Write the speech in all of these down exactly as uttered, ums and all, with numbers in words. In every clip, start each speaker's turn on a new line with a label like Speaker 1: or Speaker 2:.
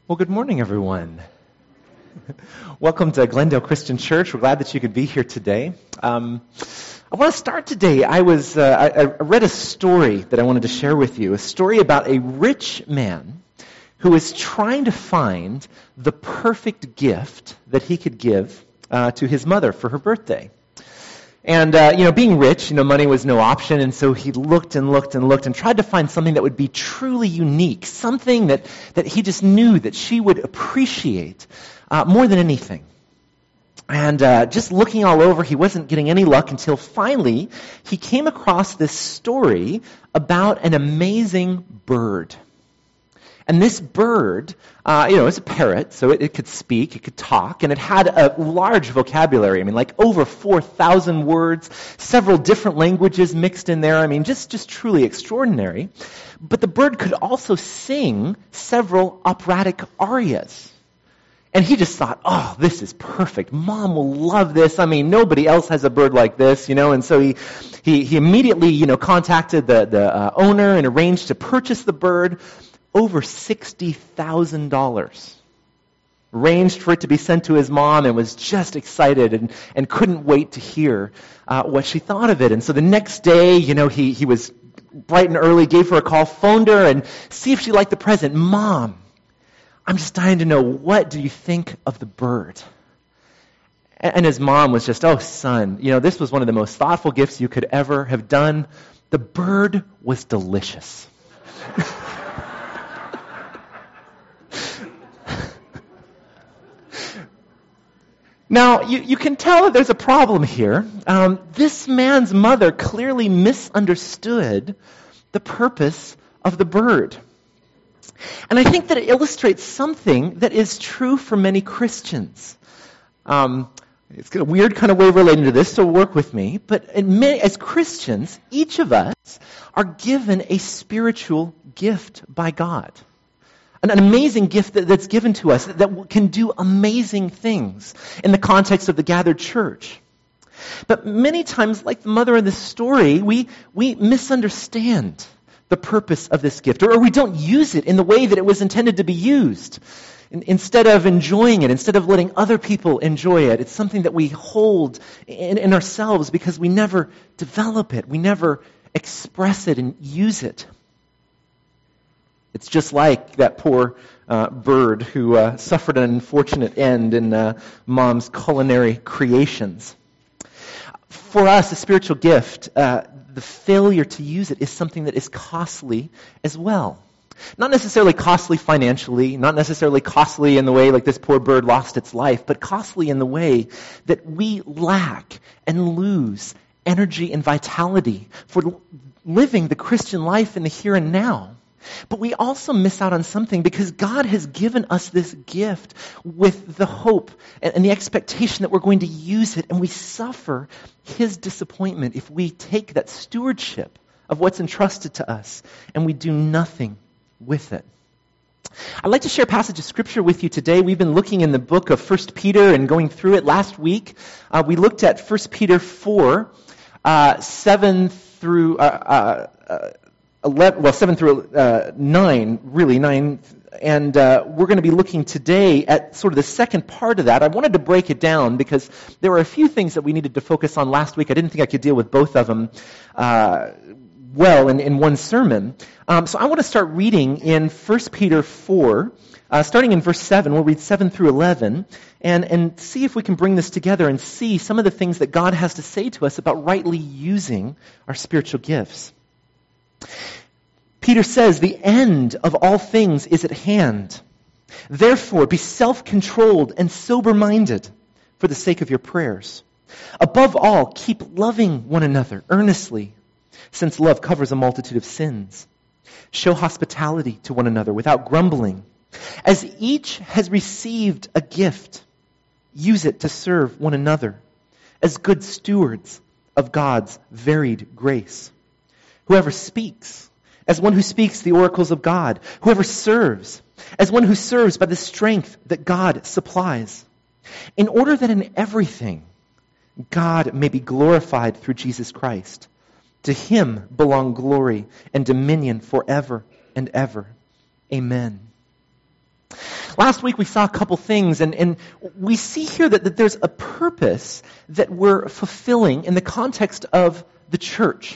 Speaker 1: Well, good morning, everyone. Welcome to Glendale Christian Church. We're glad that you could be here today. Um, I want to start today. I was uh, I, I read a story that I wanted to share with you, a story about a rich man who is trying to find the perfect gift that he could give uh, to his mother for her birthday. And, uh, you know, being rich, you know, money was no option, and so he looked and looked and looked and tried to find something that would be truly unique, something that, that he just knew that she would appreciate uh, more than anything. And uh, just looking all over, he wasn't getting any luck until finally he came across this story about an amazing bird. And this bird, uh, you know, is a parrot, so it, it could speak, it could talk, and it had a large vocabulary. I mean, like over four thousand words, several different languages mixed in there. I mean, just, just truly extraordinary. But the bird could also sing several operatic arias. And he just thought, oh, this is perfect. Mom will love this. I mean, nobody else has a bird like this, you know. And so he he, he immediately, you know, contacted the, the uh, owner and arranged to purchase the bird. Over sixty thousand dollars. Arranged for it to be sent to his mom and was just excited and, and couldn't wait to hear uh, what she thought of it. And so the next day, you know, he, he was bright and early, gave her a call, phoned her, and see if she liked the present. Mom, I'm just dying to know, what do you think of the bird? And, and his mom was just, oh, son, you know, this was one of the most thoughtful gifts you could ever have done. The bird was delicious. Now, you, you can tell that there's a problem here. Um, this man's mother clearly misunderstood the purpose of the bird. And I think that it illustrates something that is true for many Christians. Um, it's a weird kind of way relating to this, so work with me. But in many, as Christians, each of us are given a spiritual gift by God. An amazing gift that's given to us that can do amazing things in the context of the gathered church. But many times, like the mother in this story, we, we misunderstand the purpose of this gift, or we don't use it in the way that it was intended to be used. Instead of enjoying it, instead of letting other people enjoy it, it's something that we hold in, in ourselves because we never develop it. We never express it and use it. It's just like that poor uh, bird who uh, suffered an unfortunate end in uh, mom's culinary creations. For us, a spiritual gift, uh, the failure to use it is something that is costly as well. Not necessarily costly financially, not necessarily costly in the way like this poor bird lost its life, but costly in the way that we lack and lose energy and vitality for living the Christian life in the here and now. But we also miss out on something because God has given us this gift with the hope and the expectation that we're going to use it, and we suffer His disappointment if we take that stewardship of what's entrusted to us and we do nothing with it. I'd like to share a passage of Scripture with you today. We've been looking in the book of First Peter and going through it. Last week, uh, we looked at First Peter four, uh, seven through... Uh, uh, uh, eleven, well, seven through uh, nine, really, nine, and uh, we're going to be looking today at sort of the second part of that. I wanted to break it down because there were a few things that we needed to focus on last week. I didn't think I could deal with both of them uh, well in, in one sermon. Um, so I want to start reading in First Peter four, uh, starting in verse seven. We'll read seven through eleven, and, and see if we can bring this together and see some of the things that God has to say to us about rightly using our spiritual gifts. Peter says, the end of all things is at hand. Therefore, be self-controlled and sober-minded for the sake of your prayers. Above all, keep loving one another earnestly, since love covers a multitude of sins. Show hospitality to one another without grumbling. As each has received a gift, use it to serve one another as good stewards of God's varied grace. Whoever speaks, as one who speaks the oracles of God. Whoever serves, as one who serves by the strength that God supplies. In order that in everything God may be glorified through Jesus Christ. To Him belong glory and dominion forever and ever. Amen. Last week we saw a couple things, and, and we see here that, that there's a purpose that we're fulfilling in the context of the church.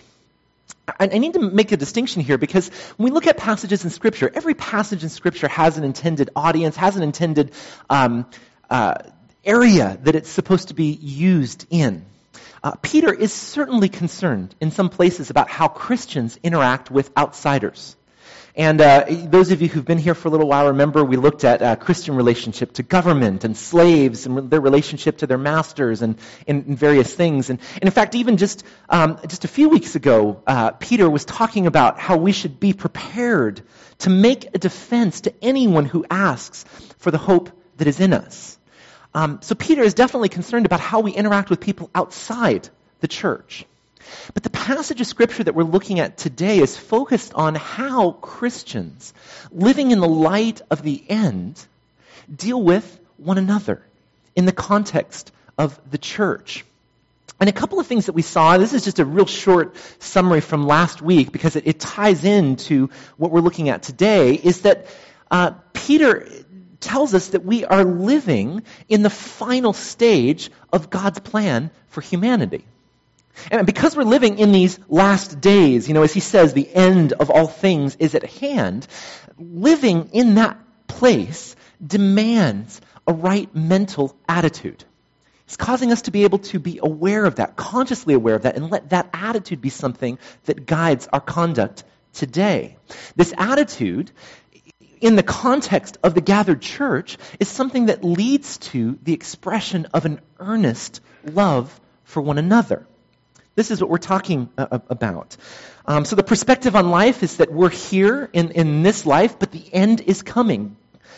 Speaker 1: I, I need to make a distinction here, because when we look at passages in Scripture, every passage in Scripture has an intended audience, has an intended um, uh, area that it's supposed to be used in. Uh, Peter is certainly concerned in some places about how Christians interact with outsiders. And uh, those of you who've been here for a little while remember we looked at uh, Christian relationship to government and slaves and their relationship to their masters and, and, and various things. And, and in fact, even just um, just a few weeks ago, uh, Peter was talking about how we should be prepared to make a defense to anyone who asks for the hope that is in us. Um, so Peter is definitely concerned about how we interact with people outside the church. But the passage of Scripture that we're looking at today is focused on how Christians, living in the light of the end, deal with one another in the context of the church. And a couple of things that we saw, this is just a real short summary from last week because it, it ties into what we're looking at today, is that uh, Peter tells us that we are living in the final stage of God's plan for humanity. And because we're living in these last days, you know, as he says, the end of all things is at hand, living in that place demands a right mental attitude. It's causing us to be able to be aware of that, consciously aware of that, and let that attitude be something that guides our conduct today. This attitude, in the context of the gathered church, is something that leads to the expression of an earnest love for one another. This is what we're talking uh, about. Um, so the perspective on life is that we're here in, in this life, but the end is coming.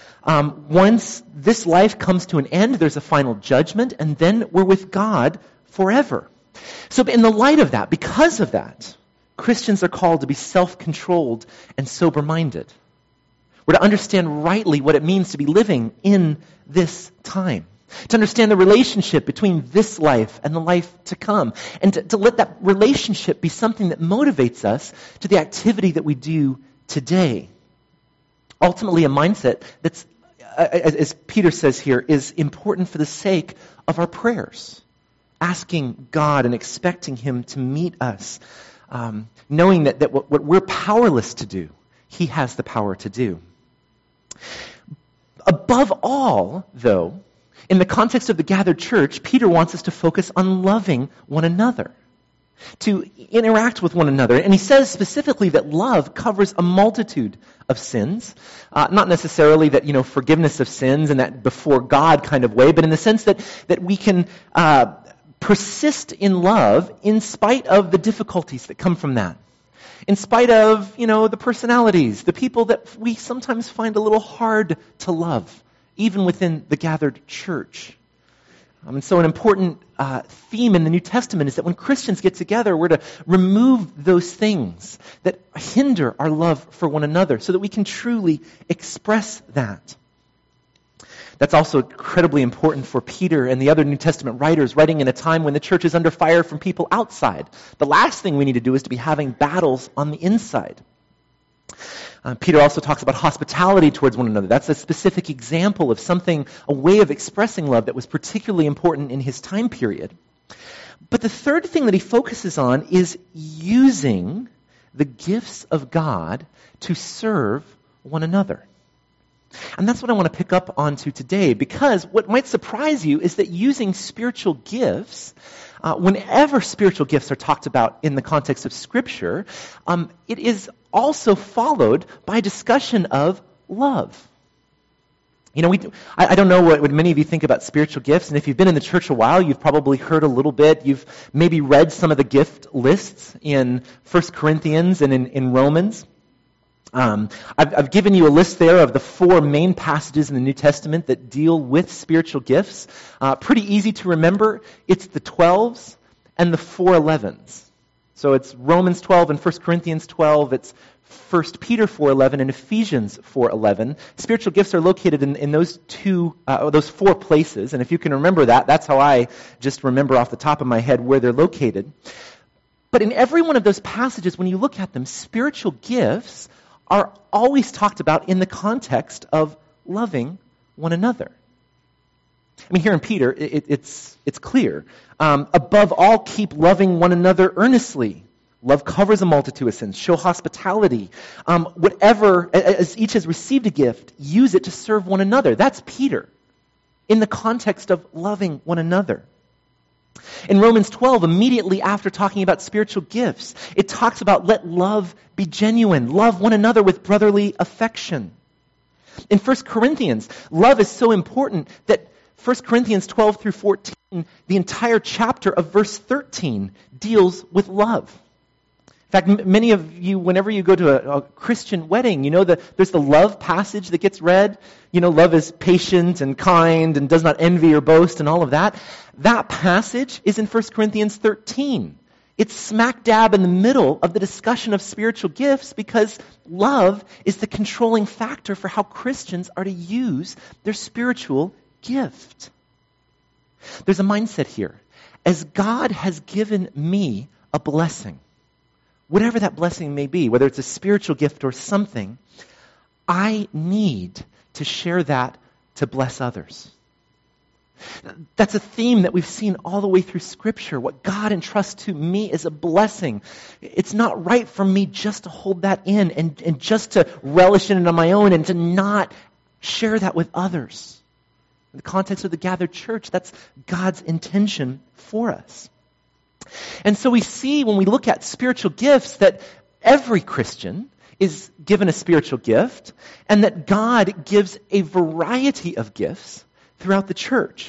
Speaker 1: Um, once this life comes to an end, there's a final judgment, and then we're with God forever. So in the light of that, because of that, Christians are called to be self-controlled and sober-minded. We're to understand rightly what it means to be living in this time. To understand the relationship between this life and the life to come. And to, to let that relationship be something that motivates us to the activity that we do today. Ultimately, a mindset that's, as, as Peter says here, is important for the sake of our prayers. Asking God and expecting Him to meet us. Um, knowing that, that what, what we're powerless to do, He has the power to do. Above all, though, in the context of the gathered church, Peter wants us to focus on loving one another, to interact with one another. And he says specifically that love covers a multitude of sins. Uh, not necessarily that, you know, forgiveness of sins in that before God kind of way, but in the sense that, that we can uh, persist in love in spite of the difficulties that come from that. In spite of, you know, the personalities, the people that we sometimes find a little hard to love, even within the gathered church. Um, and so an important uh, theme in the New Testament is that when Christians get together, we're to remove those things that hinder our love for one another so that we can truly express that. That's also incredibly important for Peter and the other New Testament writers writing in a time when the church is under fire from people outside. The last thing we need to do is to be having battles on the inside. Uh, Peter also talks about hospitality towards one another. That's a specific example of something, a way of expressing love that was particularly important in his time period. But the third thing that he focuses on is using the gifts of God to serve one another. And that's what I want to pick up onto today, because what might surprise you is that using spiritual gifts, uh, whenever spiritual gifts are talked about in the context of Scripture, um, it is also followed by discussion of love. You know, we, I, I don't know what, what many of you think about spiritual gifts, and if you've been in the church a while, you've probably heard a little bit. You've maybe read some of the gift lists in First Corinthians and in, in Romans. Um, I've, I've given you a list there of the four main passages in the New Testament that deal with spiritual gifts. Uh, pretty easy to remember. It's the twelves and the four elevens. So it's Romans twelve and First Corinthians twelve. It's First Peter four eleven and Ephesians four eleven. Spiritual gifts are located in, in those two, uh, those four places. And if you can remember that, that's how I just remember off the top of my head where they're located. But in every one of those passages, when you look at them, spiritual gifts are always talked about in the context of loving one another. I mean, here in Peter, it, it's, it's clear. Um, above all, keep loving one another earnestly. Love covers a multitude of sins. Show hospitality. Um, whatever, as each has received a gift, use it to serve one another. That's Peter in the context of loving one another. In Romans twelve, immediately after talking about spiritual gifts, it talks about let love be genuine. Love one another with brotherly affection. In First Corinthians, love is so important that First Corinthians twelve through fourteen, the entire chapter of verse thirteen deals with love. In fact, m- many of you, whenever you go to a, a Christian wedding, you know the, there's the love passage that gets read. You know, love is patient and kind and does not envy or boast and all of that. That passage is in First Corinthians thirteen. It's smack dab in the middle of the discussion of spiritual gifts because love is the controlling factor for how Christians are to use their spiritual gift. There's a mindset here. As God has given me a blessing, whatever that blessing may be, whether it's a spiritual gift or something, I need to share that to bless others. That's a theme that we've seen all the way through Scripture. What God entrusts to me is a blessing. It's not right for me just to hold that in and, and just to relish in it on my own and to not share that with others. In the context of the gathered church, that's God's intention for us. And so we see when we look at spiritual gifts that every Christian is given a spiritual gift and that God gives a variety of gifts throughout the church.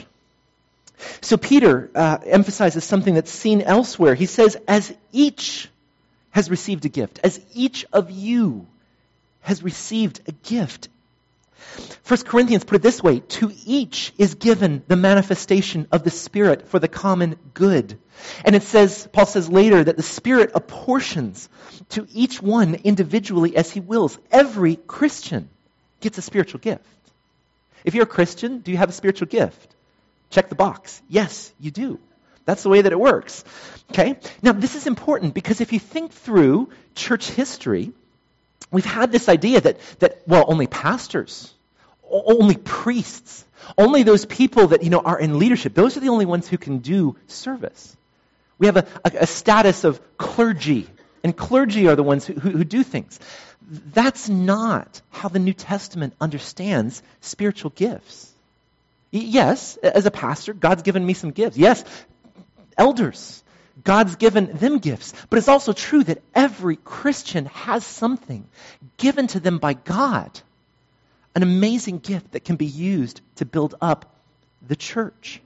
Speaker 1: So Peter uh, emphasizes something that's seen elsewhere. He says, as each has received a gift, as each of you has received a gift. First Corinthians put it this way, to each is given the manifestation of the Spirit for the common good. And it says, Paul says later, that the Spirit apportions to each one individually as he wills. Every Christian gets a spiritual gift. If you're a Christian, do you have a spiritual gift? Check the box. Yes, you do. That's the way that it works. Okay? Now, this is important because if you think through church history, we've had this idea that, that well, only pastors, only priests, only those people that, you know, are in leadership, those are the only ones who can do service. We have a, a, a status of clergy, and clergy are the ones who, who, who do things. That's not how the New Testament understands spiritual gifts. Yes, as a pastor, God's given me some gifts. Yes, elders, God's given them gifts. But it's also true that every Christian has something given to them by God, an amazing gift that can be used to build up the church.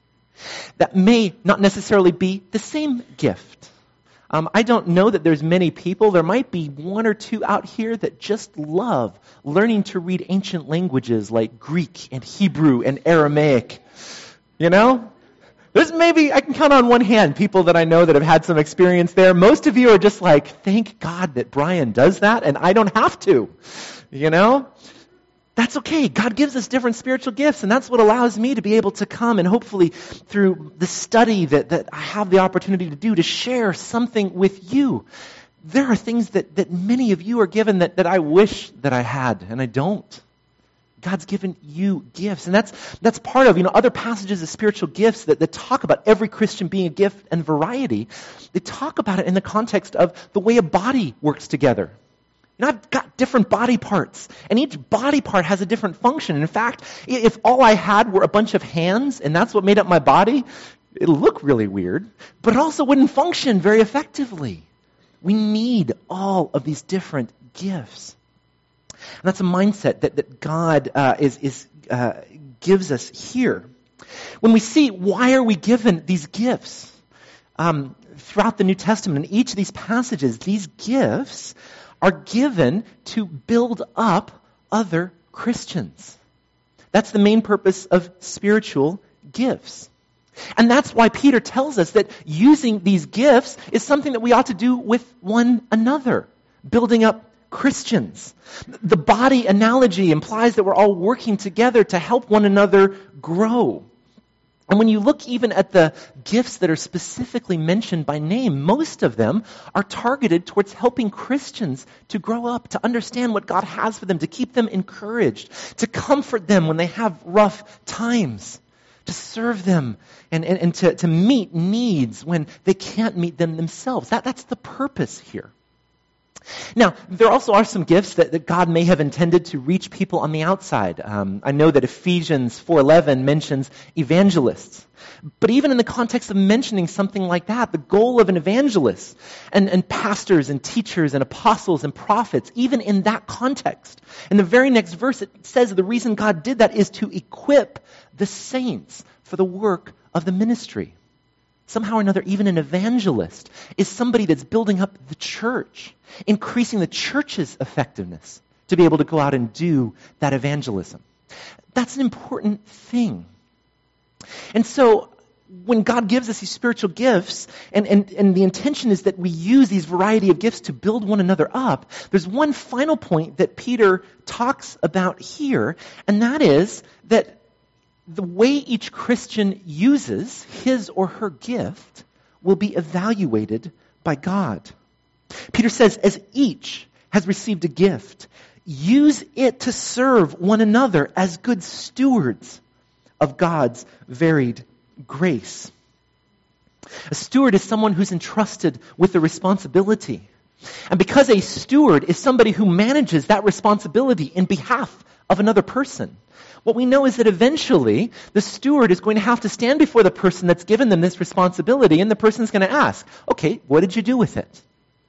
Speaker 1: That may not necessarily be the same gift. Um, I don't know that there's many people. There might be one or two out here that just love learning to read ancient languages like Greek and Hebrew and Aramaic. You know? There's maybe, I can count on one hand people that I know that have had some experience there. Most of you are just like, thank God that Brian does that and I don't have to. You know? That's okay. God gives us different spiritual gifts, and that's what allows me to be able to come and hopefully through the study that, that I have the opportunity to do, to share something with you. There are things that, that many of you are given that, that I wish that I had, and I don't. God's given you gifts, and that's that's part of, you know, other passages of spiritual gifts that, that talk about every Christian being a gift and variety. They talk about it in the context of the way a body works together. You know, I've got different body parts, and each body part has a different function. In fact, if all I had were a bunch of hands, and that's what made up my body, it'll look really weird, but it also wouldn't function very effectively. We need all of these different gifts. And that's a mindset that, that God uh, is, is uh, gives us here. When we see why are we given these gifts um, throughout the New Testament, in each of these passages, these gifts are given to build up other Christians. That's the main purpose of spiritual gifts. And that's why Peter tells us that using these gifts is something that we ought to do with one another, building up Christians. The body analogy implies that we're all working together to help one another grow. And when you look even at the gifts that are specifically mentioned by name, most of them are targeted towards helping Christians to grow up, to understand what God has for them, to keep them encouraged, to comfort them when they have rough times, to serve them and, and, and to, to meet needs when they can't meet them themselves. That, that's the purpose here. Now, there also are some gifts that, that God may have intended to reach people on the outside. Um, I know that Ephesians four eleven mentions evangelists. But even in the context of mentioning something like that, the goal of an evangelist and, and pastors and teachers and apostles and prophets, even in that context, in the very next verse it says the reason God did that is to equip the saints for the work of the ministry. Somehow or another, even an evangelist is somebody that's building up the church, increasing the church's effectiveness to be able to go out and do that evangelism. That's an important thing. And so when God gives us these spiritual gifts, and, and, and the intention is that we use these variety of gifts to build one another up, there's one final point that Peter talks about here, and that is that the way each Christian uses his or her gift will be evaluated by God. Peter says, as each has received a gift, use it to serve one another as good stewards of God's varied grace. A steward is someone who's entrusted with a responsibility. And because a steward is somebody who manages that responsibility in behalf of another person, what we know is that eventually the steward is going to have to stand before the person that's given them this responsibility, and the person's going to ask, okay, what did you do with it?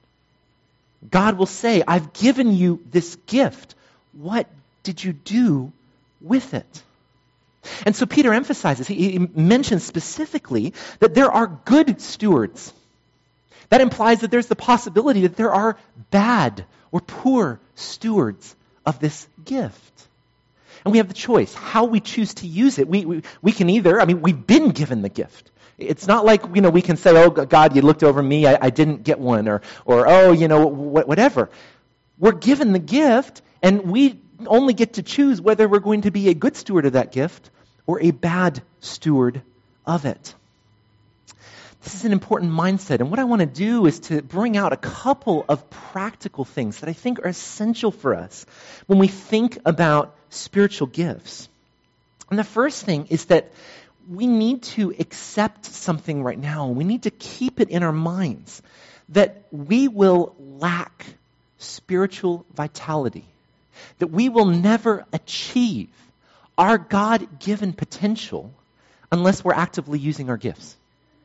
Speaker 1: God will say, I've given you this gift. What did you do with it? And so Peter emphasizes, he, he mentions specifically that there are good stewards. That implies that there's the possibility that there are bad or poor stewards of this gift. And we have the choice, how we choose to use it. We, we we can either, I mean, we've been given the gift. It's not like, you know, we can say, oh, God, you looked over me, I, I didn't get one, or, or oh, you know, wh- whatever. We're given the gift, and we only get to choose whether we're going to be a good steward of that gift or a bad steward of it. This is an important mindset, and what I want to do is to bring out a couple of practical things that I think are essential for us when we think about spiritual gifts. And the first thing is that we need to accept something right now. We need to keep it in our minds that we will lack spiritual vitality, that we will never achieve our God-given potential unless we're actively using our gifts.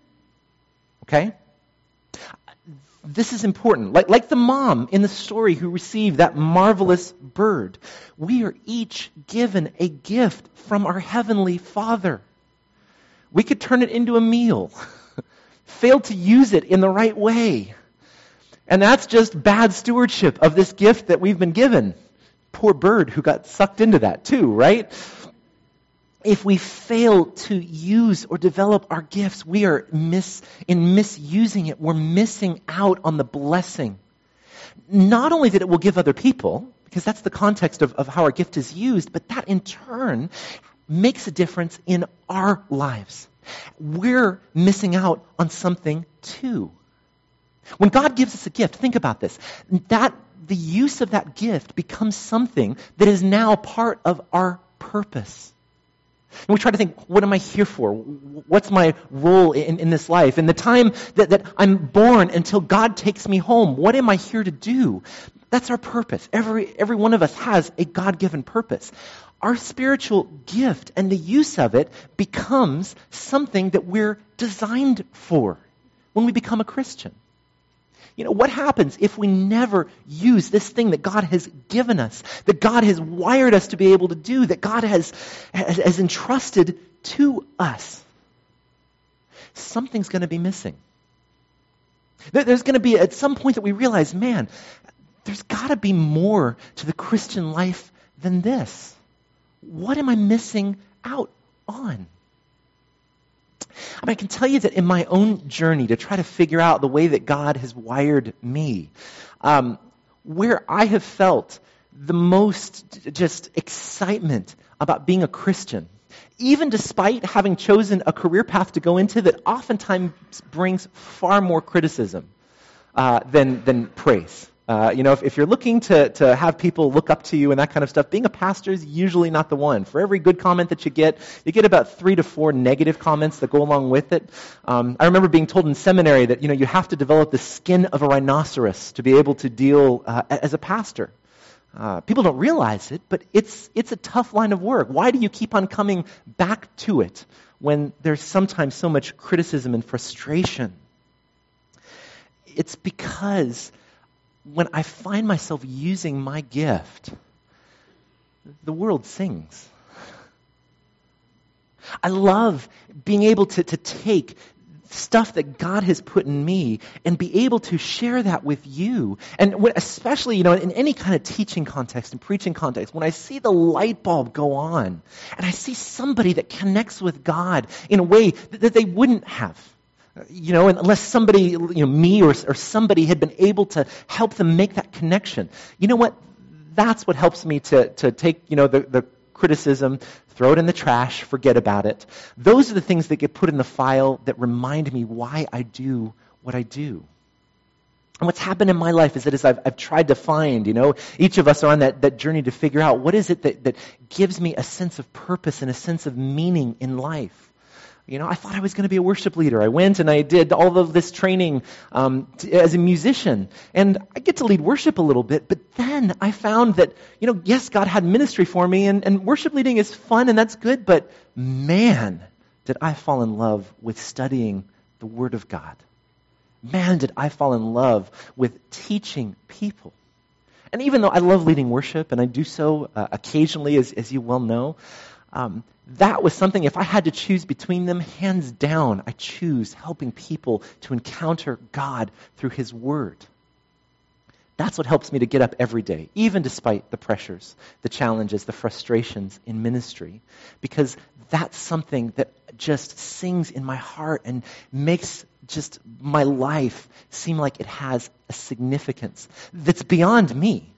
Speaker 1: Okay? This is important. Like, like the mom in the story who received that marvelous bird, we are each given a gift from our Heavenly Father. We could turn it into a meal, fail to use it in the right way. And that's just bad stewardship of this gift that we've been given. Poor bird who got sucked into that too, right? If we fail to use or develop our gifts, we are mis- in misusing it. We're missing out on the blessing. Not only that it will give other people, because that's the context of, of how our gift is used, but that in turn makes a difference in our lives. We're missing out on something too. When God gives us a gift, think about this. That the use of that gift becomes something that is now part of our purpose. And we try to think, what am I here for? What's my role in, in this life? In the time that, that I'm born until God takes me home, what am I here to do? That's our purpose. Every, every one of us has a God-given purpose. Our spiritual gift and the use of it becomes something that we're designed for when we become a Christian. You know, what happens if we never use this thing that God has given us, that God has wired us to be able to do, that God has, has, has entrusted to us? Something's going to be missing. There's going to be at some point that we realize, man, there's got to be more to the Christian life than this. What am I missing out on? I mean, I can tell you that in my own journey to try to figure out the way that God has wired me, um, where I have felt the most just excitement about being a Christian even despite having chosen a career path to go into that oftentimes brings far more criticism uh, than, than praise. Uh, you know, if, if you're looking to, to have people look up to you and that kind of stuff, being a pastor is usually not the one. For every good comment that you get, you get about three to four negative comments that go along with it. Um, I remember being told in seminary that, you know, you have to develop the skin of a rhinoceros to be able to deal uh, as a pastor. Uh, people don't realize it, but it's it's a tough line of work. Why do you keep on coming back to it when there's sometimes so much criticism and frustration? It's because when I find myself using my gift, the world sings. I love being able to, to take stuff that God has put in me and be able to share that with you. And when, especially, you know, in any kind of teaching context and preaching context, when I see the light bulb go on and I see somebody that connects with God in a way that, that they wouldn't have. You know, unless somebody, you know, me or, or somebody had been able to help them make that connection. You know what? That's what helps me to, to take, you know, the, the criticism, throw it in the trash, forget about it. Those are the things that get put in the file that remind me why I do what I do. And what's happened in my life is that as I've, I've tried to find, you know, each of us are on that, that journey to figure out what is it that, that gives me a sense of purpose and a sense of meaning in life. You know, I thought I was going to be a worship leader. I went and I did all of this training um, to, as a musician. And I get to lead worship a little bit. But then I found that, you know, yes, God had ministry for me. And, and worship leading is fun and that's good. But man, did I fall in love with studying the Word of God. Man, did I fall in love with teaching people. And even though I love leading worship, and I do so uh, occasionally, as, as you well know, um, that was something, if I had to choose between them, hands down, I choose helping people to encounter God through His Word. That's what helps me to get up every day, even despite the pressures, the challenges, the frustrations in ministry, because that's something that just sings in my heart and makes just my life seem like it has a significance that's beyond me.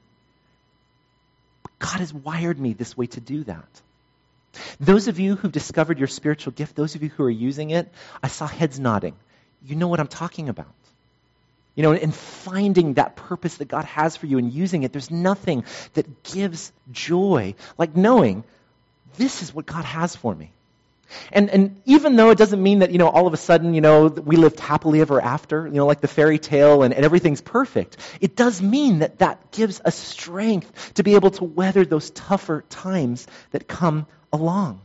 Speaker 1: God has wired me this way to do that. Those of you who've discovered your spiritual gift, those of you who are using it, I saw heads nodding. You know what I'm talking about. You know, in finding that purpose that God has for you and using it, there's nothing that gives joy like knowing this is what God has for me. And and even though it doesn't mean that, you know, all of a sudden, you know, we lived happily ever after, you know, like the fairy tale and, and everything's perfect, it does mean that that gives us strength to be able to weather those tougher times that come along.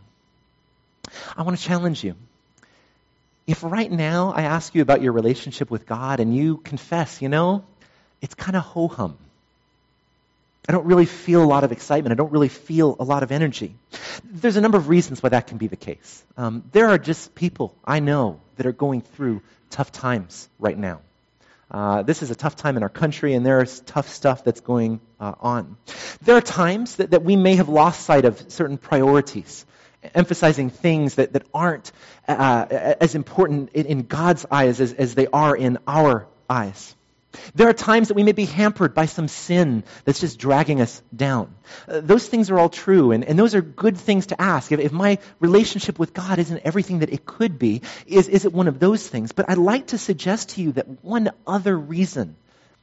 Speaker 1: I want to challenge you. If right now I ask you about your relationship with God and you confess, you know, it's kind of ho-hum. I don't really feel a lot of excitement. I don't really feel a lot of energy. There's a number of reasons why that can be the case. Um, there are just people I know that are going through tough times right now. Uh, this is a tough time in our country, and there's tough stuff that's going uh, on. There are times that, that we may have lost sight of certain priorities, emphasizing things that, that aren't uh, as important in, in God's eyes as, as they are in our eyes. There are times that we may be hampered by some sin that's just dragging us down. Uh, those things are all true, and, and those are good things to ask. If, if my relationship with God isn't everything that it could be, is, is it one of those things? But I'd like to suggest to you that one other reason,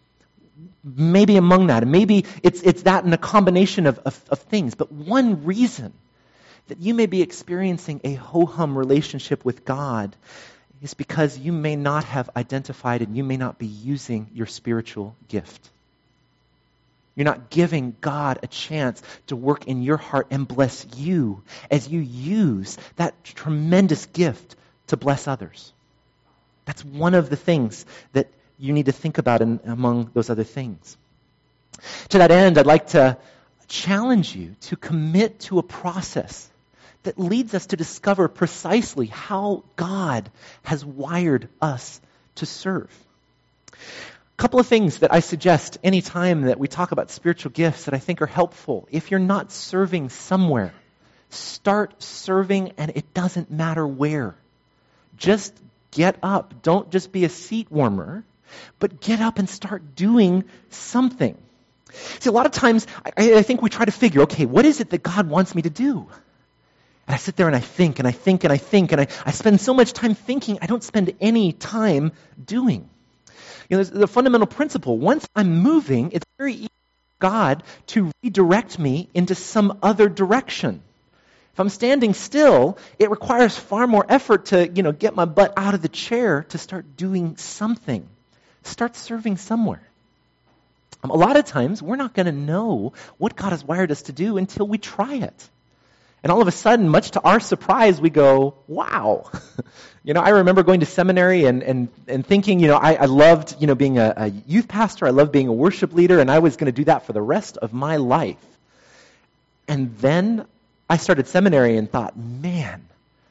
Speaker 1: maybe among that, and maybe it's, it's that in a combination of, of, of things, but one reason that you may be experiencing a ho-hum relationship with God is because you may not have identified and you may not be using your spiritual gift. You're not giving God a chance to work in your heart and bless you as you use that tremendous gift to bless others. That's one of the things that you need to think about in, among those other things. To that end, I'd like to challenge you to commit to a process that leads us to discover precisely how God has wired us to serve. A couple of things that I suggest anytime that we talk about spiritual gifts that I think are helpful. If you're not serving somewhere, start serving, and it doesn't matter where. Just get up. Don't just be a seat warmer, but get up and start doing something. See, a lot of times I, I think we try to figure, okay, what is it that God wants me to do? And I sit there and I think and I think and I think and I, I spend so much time thinking, I don't spend any time doing. You know, there's the fundamental principle. Once I'm moving, it's very easy for God to redirect me into some other direction. If I'm standing still, it requires far more effort to, you know, get my butt out of the chair to start doing something. Start serving somewhere. Um, a lot of times, we're not going to know what God has wired us to do until we try it. And all of a sudden, much to our surprise, we go, wow. You know, I remember going to seminary and and, and thinking, you know, I, I loved, you know, being a, a youth pastor. I loved being a worship leader, and I was going to do that for the rest of my life. And then I started seminary and thought, man,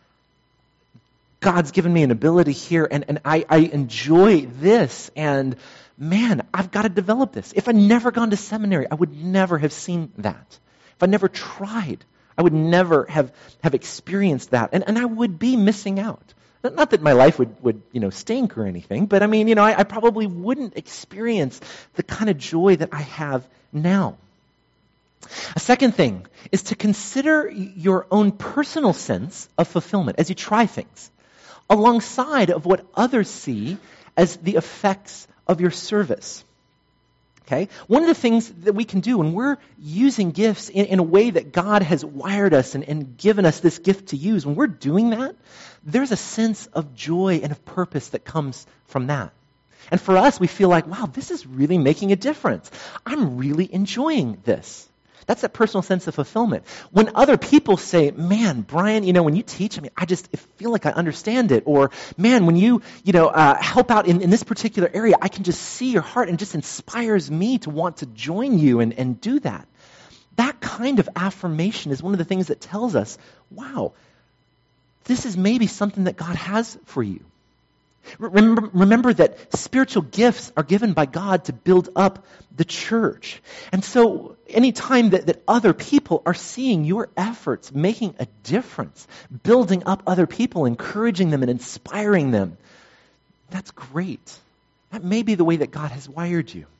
Speaker 1: God's given me an ability here, and, and I, I enjoy this, and man, I've got to develop this. If I'd never gone to seminary, I would never have seen that. If I never tried, I would never have, have experienced that, and, and I would be missing out. Not that my life would, would you know, stink or anything, but I mean, you know, I, I probably wouldn't experience the kind of joy that I have now. A second thing is to consider your own personal sense of fulfillment as you try things, alongside of what others see as the effects of your service. Okay? One of the things that we can do when we're using gifts in, in a way that God has wired us and, and given us this gift to use, when we're doing that, there's a sense of joy and of purpose that comes from that. And for us, we feel like, wow, this is really making a difference. I'm really enjoying this. That's that personal sense of fulfillment. When other people say, man, Brian, you know, when you teach, I mean, I just feel like I understand it. Or, man, when you, you know, uh, help out in, in this particular area, I can just see your heart and it just inspires me to want to join you and, and do that. That kind of affirmation is one of the things that tells us, wow, this is maybe something that God has for you. Remember, remember that spiritual gifts are given by God to build up the church. And so any time that, that other people are seeing your efforts making a difference, building up other people, encouraging them and inspiring them, that's great. That may be the way that God has wired you.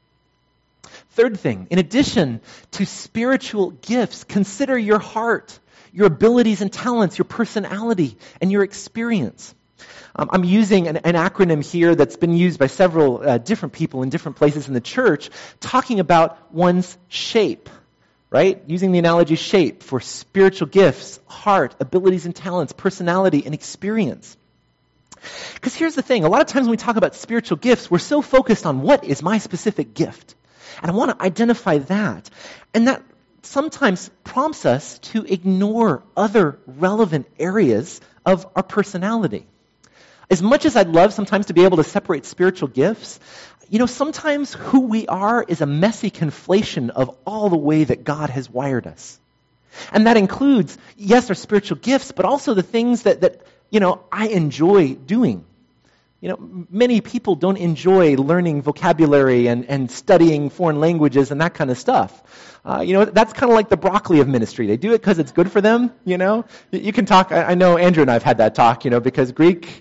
Speaker 1: Third thing, in addition to spiritual gifts, consider your heart, your abilities and talents, your personality, and your experience. Um, I'm using an, an acronym here that's been used by several uh, different people in different places in the church, talking about one's shape, right? Using the analogy shape for spiritual gifts, heart, abilities and talents, personality, and experience. Because here's the thing, a lot of times when we talk about spiritual gifts, we're so focused on what is my specific gift. And I want to identify that. And that sometimes prompts us to ignore other relevant areas of our personality. As much as I'd love sometimes to be able to separate spiritual gifts, you know, sometimes who we are is a messy conflation of all the way that God has wired us. And that includes, yes, our spiritual gifts, but also the things that, that you know, I enjoy doing. You know, many people don't enjoy learning vocabulary and, and studying foreign languages and that kind of stuff. Uh, you know, that's kind of like the broccoli of ministry. They do it because it's good for them, you know. You can talk, I, I know Andrew and I have had that talk, you know, because Greek,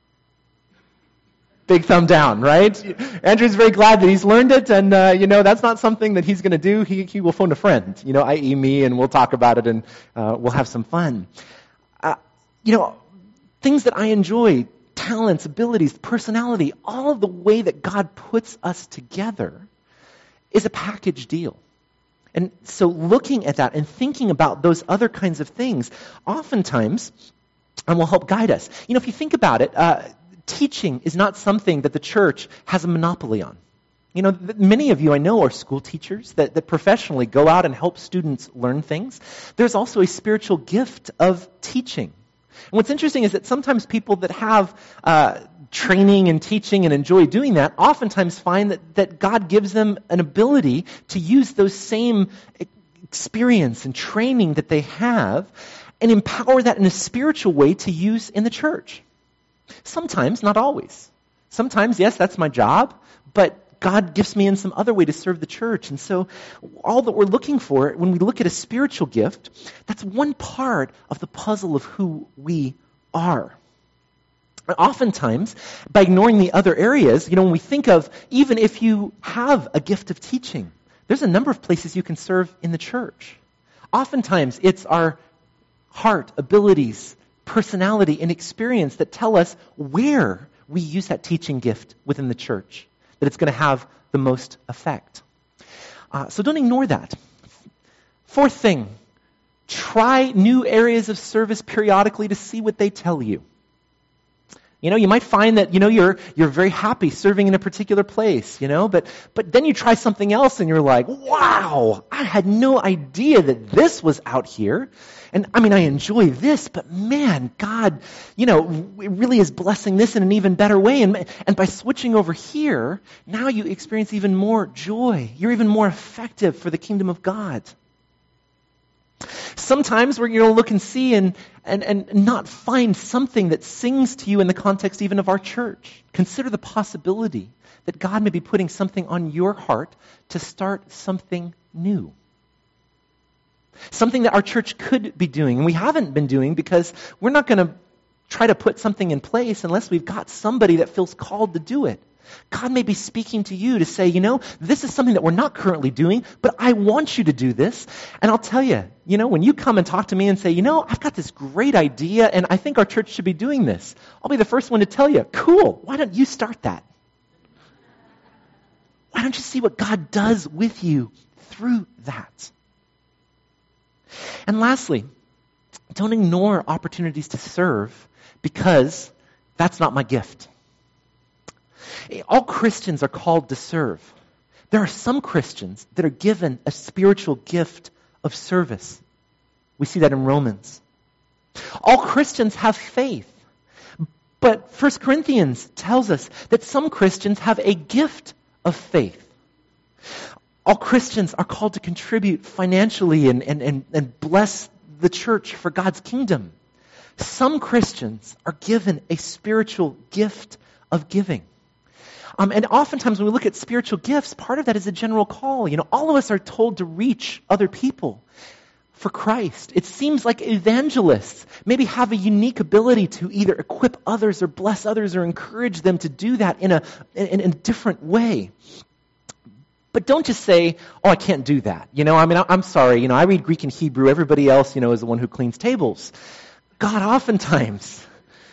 Speaker 1: big thumb down, right? Andrew's very glad that he's learned it, and, uh, you know, that's not something that he's going to do. He, he will phone a friend, you know, that is me, and we'll talk about it, and uh, we'll have some fun. Uh, you know, things that I enjoy, talents, abilities, personality, all of the way that God puts us together is a package deal. And so looking at that and thinking about those other kinds of things, oftentimes, and will help guide us. You know, if you think about it, uh, teaching is not something that the church has a monopoly on. You know, th- many of you I know are school teachers that, that professionally go out and help students learn things. There's also a spiritual gift of teaching. And what's interesting is that sometimes people that have uh, training and teaching and enjoy doing that oftentimes find that, that God gives them an ability to use those same experience and training that they have and empower that in a spiritual way to use in the church. Sometimes, not always. Sometimes, yes, that's my job, but God gives me in some other way to serve the church. And so all that we're looking for when we look at a spiritual gift, that's one part of the puzzle of who we are. And oftentimes, by ignoring the other areas, you know, when we think of, even if you have a gift of teaching, there's a number of places you can serve in the church. Oftentimes, it's our heart, abilities, personality, and experience that tell us where we use that teaching gift within the church, that it's going to have the most effect. Uh, so don't ignore that. Fourth thing, try new areas of service periodically to see what they tell you. You know, you might find that, you know, you're you're very happy serving in a particular place, you know, but but then you try something else and you're like, wow, I had no idea that this was out here. And I mean, I enjoy this, but man, God, you know, it really is blessing this in an even better way. And, and by switching over here, now you experience even more joy. You're even more effective for the kingdom of God. Sometimes we're going to look and see and, and, and not find something that sings to you in the context even of our church. Consider the possibility that God may be putting something on your heart to start something new. Something that our church could be doing, and we haven't been doing because we're not going to try to put something in place unless we've got somebody that feels called to do it. God may be speaking to you to say, you know, this is something that we're not currently doing, but I want you to do this. And I'll tell you, you know, when you come and talk to me and say, you know, I've got this great idea and I think our church should be doing this, I'll be the first one to tell you, cool, why don't you start that? Why don't you see what God does with you through that? And lastly, don't ignore opportunities to serve because that's not my gift. All Christians are called to serve. There are some Christians that are given a spiritual gift of service. We see that in Romans. All Christians have faith. But First Corinthians tells us that some Christians have a gift of faith. All Christians are called to contribute financially and, and, and, and bless the church for God's kingdom. Some Christians are given a spiritual gift of giving. Um, and oftentimes when we look at spiritual gifts, part of that is a general call. You know, all of us are told to reach other people for Christ. It seems like evangelists maybe have a unique ability to either equip others or bless others or encourage them to do that in a, in, in a different way. But don't just say, oh, I can't do that. You know, I mean, I'm sorry. You know, I read Greek and Hebrew. Everybody else, you know, is the one who cleans tables. God oftentimes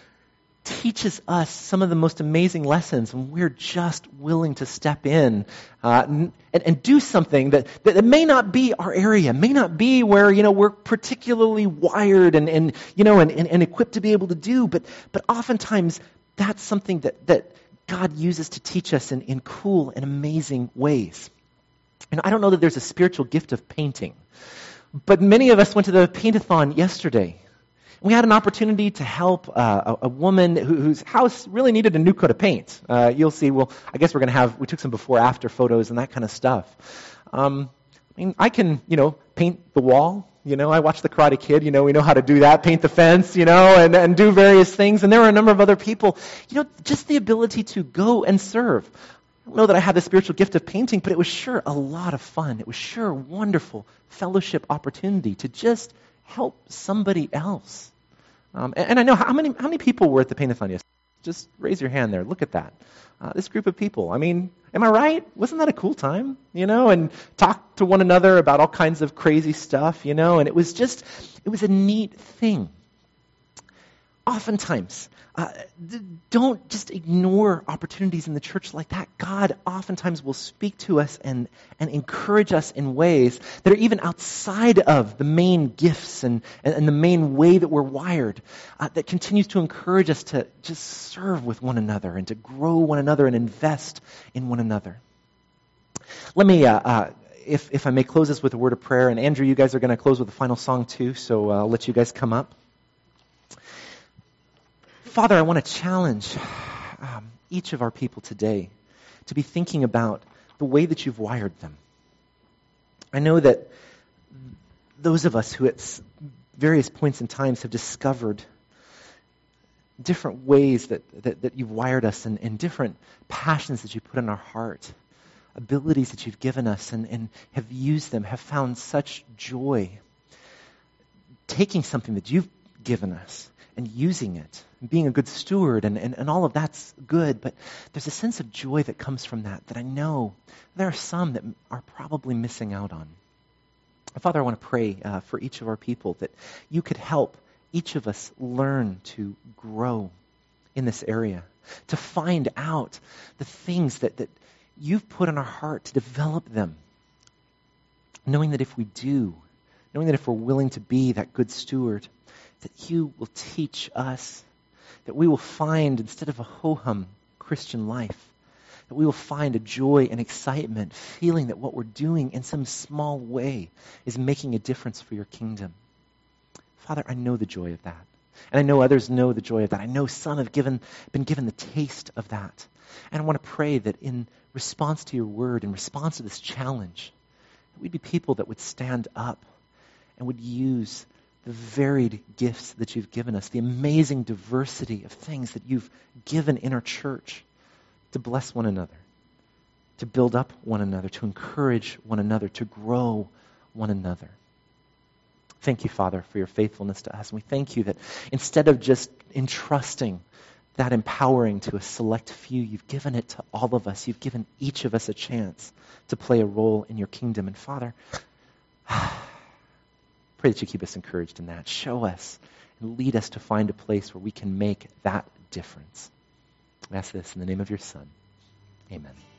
Speaker 1: teaches us some of the most amazing lessons when we're just willing to step in uh, and, and do something that, that may not be our area, may not be where, you know, we're particularly wired and, and you know, and, and, and equipped to be able to do, but but oftentimes that's something that, that God uses to teach us in, in cool and amazing ways. And I don't know that there's a spiritual gift of painting, but many of us went to the paint-a-thon yesterday. We had an opportunity to help uh, a, a woman who, whose house really needed a new coat of paint. Uh, you'll see, well, I guess we're going to have, we took some before-after photos and that kind of stuff. Um, I mean, I can, you know, paint the wall. You know, I watched The Karate Kid. You know, we know how to do that, paint the fence, you know, and, and do various things. And there were a number of other people. You know, just the ability to go and serve. I don't know that I had the spiritual gift of painting, but it was sure a lot of fun. It was sure a wonderful fellowship opportunity to just help somebody else. Um, and, and I know how many how many people were at the paint-a-thon yesterday? Just raise your hand there. Look at that. Uh, this group of people. I mean, am I right? Wasn't that a cool time? You know, and talk to one another about all kinds of crazy stuff, you know, and it was just, it was a neat thing. Oftentimes, uh, don't just ignore opportunities in the church like that. God oftentimes will speak to us and, and encourage us in ways that are even outside of the main gifts and, and, and the main way that we're wired, uh, that continues to encourage us to just serve with one another and to grow one another and invest in one another. Let me, uh, uh, if, if I may close this with a word of prayer, and Andrew, you guys are going to close with a final song too, so uh, I'll let you guys come up. Father, I want to challenge um, each of our people today to be thinking about the way that you've wired them. I know that those of us who at various points in times have discovered different ways that, that, that you've wired us and, and different passions that you put in our heart, abilities that you've given us and, and have used them, have found such joy taking something that you've given us and using it, and being a good steward, and, and, and all of that's good, but there's a sense of joy that comes from that that I know there are some that are probably missing out on. Father, I want to pray uh, for each of our people that you could help each of us learn to grow in this area, to find out the things that, that you've put in our heart, to develop them, knowing that if we do, knowing that if we're willing to be that good steward, that you will teach us, that we will find, instead of a ho-hum Christian life, that we will find a joy and excitement, feeling that what we're doing in some small way is making a difference for your kingdom. Father, I know the joy of that. And I know others know the joy of that. I know some have given, been given the taste of that. And I want to pray that in response to your word, in response to this challenge, that we'd be people that would stand up and would use the varied gifts that you've given us, the amazing diversity of things that you've given in our church, to bless one another, to build up one another, to encourage one another, to grow one another. Thank you, Father, for your faithfulness to us. And we thank you that instead of just entrusting that empowering to a select few, you've given it to all of us. You've given each of us a chance to play a role in your kingdom. And Father, pray that you keep us encouraged in that. Show us and lead us to find a place where we can make that difference. I ask this in the name of your Son. Amen.